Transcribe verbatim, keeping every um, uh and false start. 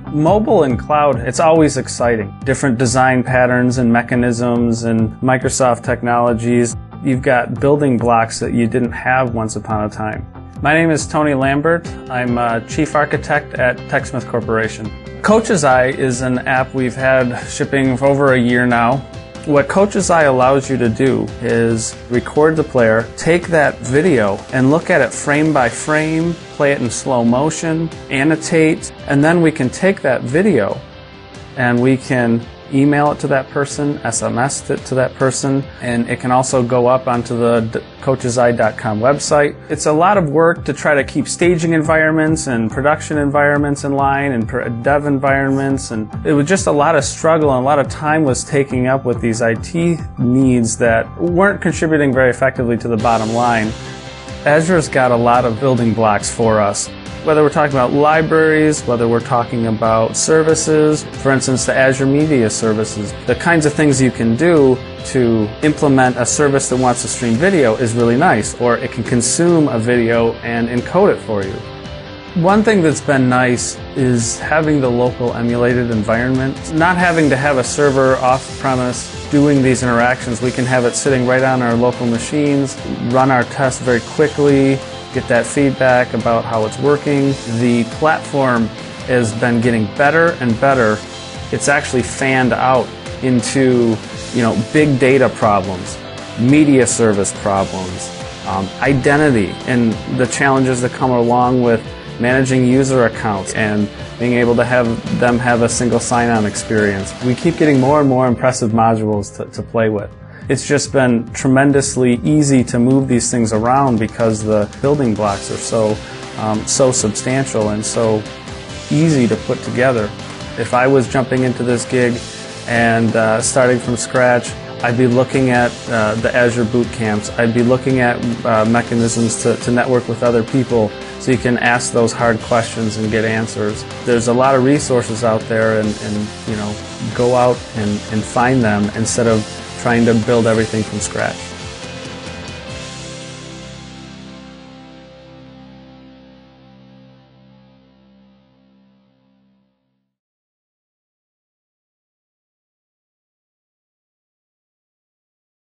Mobile and cloud, it's always exciting. Different design patterns and mechanisms and Microsoft technologies. You've got building blocks that you didn't have once upon a time. My name is Tony Lambert. I'm a Chief Architect at TechSmith Corporation. Coach's Eye is an app we've had shipping for over a year now. What Coach's Eye allows you to do is record the player, take that video and look at it frame by frame, play it in slow motion, annotate, and then we can take that video and we can email it to that person, S M S it to that person, and it can also go up onto the coaches eye dot com website. It's a lot of work to try to keep staging environments and production environments in line and dev environments, and it was just a lot of struggle and a lot of time was taking up with these I T needs that weren't contributing very effectively to the bottom line. Azure's got a lot of building blocks for us. Whether we're talking about libraries, whether we're talking about services, for instance, the Azure Media Services, the kinds of things you can do to implement a service that wants to stream video is really nice, or it can consume a video and encode it for you. One thing that's been nice is having the local emulated environment. Not having to have a server off-premise doing these interactions. We can have it sitting right on our local machines, run our tests very quickly, get that feedback about how it's working. The platform has been getting better and better. It's actually fanned out into, you know, big data problems, media service problems, um, identity, and the challenges that come along with managing user accounts and being able to have them have a single sign-on experience. We keep getting more and more impressive modules to, to play with. It's just been tremendously easy to move these things around because the building blocks are so, um, so substantial and so easy to put together. If I was jumping into this gig and uh, starting from scratch, I'd be looking at uh, the Azure boot camps. I'd be looking at uh, mechanisms to, to network with other people so you can ask those hard questions and get answers. There's a lot of resources out there, and, and you know, go out and, and find them instead of trying to build everything from scratch.